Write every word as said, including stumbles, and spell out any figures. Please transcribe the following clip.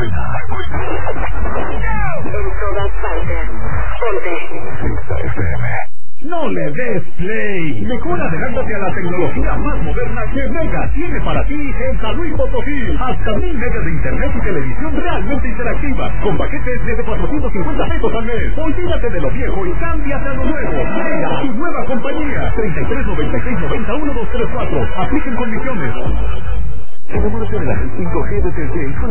Suena, en todas partes. Ponte F M. No le des play. Mejor adelántate a la tecnología más moderna que Mega tiene para ti en San Luis Potosí. Hasta mil megas de internet y televisión realmente interactiva, con paquetes desde cuatrocientos cincuenta pesos al mes. Olvídate de lo viejo y cámbiate a lo nuevo. Mega, tu nueva compañía. treinta y tres noventa y seis noventa uno dos tres cuatro. Apliquen condiciones. Enamórate de la cinco G de T C con